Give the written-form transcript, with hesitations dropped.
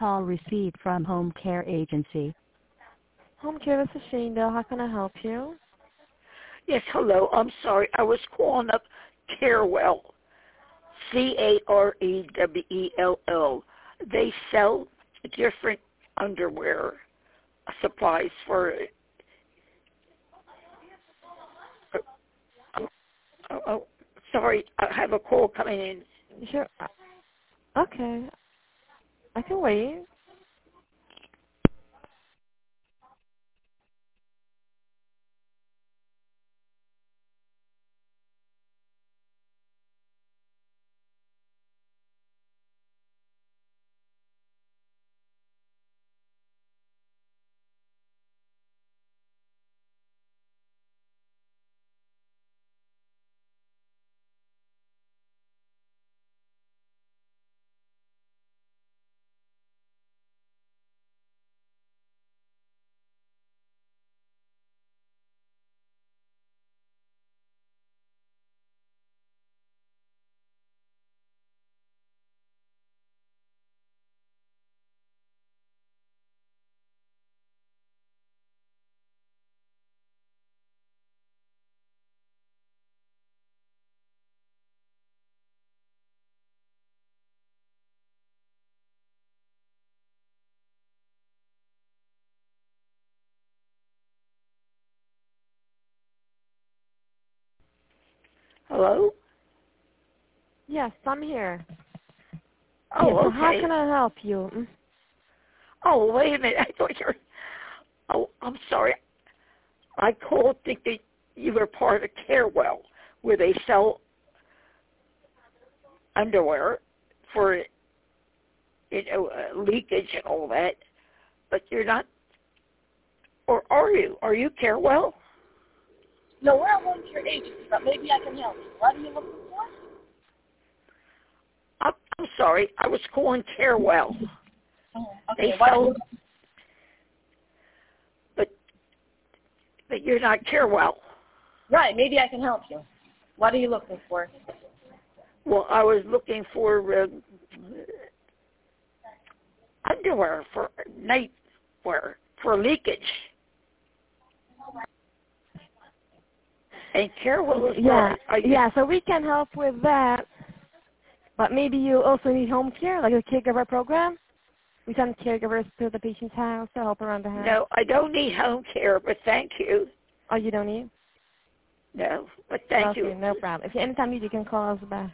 call received from Home Care Agency. Home Care, this is Shandell. How can I help you? Yes, hello. I'm sorry. I was calling up Carewell, Carewell. They sell different underwear supplies for. Sorry, I have a call coming in. Sure. Okay. I can wait. Hello? Yes, I'm here. Oh, yes, so okay. how can I help you? Oh, wait a minute. I thought you were. Oh, I'm sorry. I called thinking you were part of Carewell, where they sell underwear for, leakage and all that. But you're not. Or are you? Are you Carewell? No, we're a home care agency, but maybe I can help you. What are you looking for? I'm sorry. I was calling Carewell. Oh, okay. They sell. But you're not Carewell. Right. Maybe I can help you. What are you looking for? Well, I was looking for underwear for nightwear for leakage. And Carewell is so we can help with that. But maybe you also need home care, like a caregiver program? We send caregivers to the patient's house to help around the house. No, I don't need home care, but thank you. Oh, you don't need? No, but thank you. Okay, no problem. If anytime you can call us back.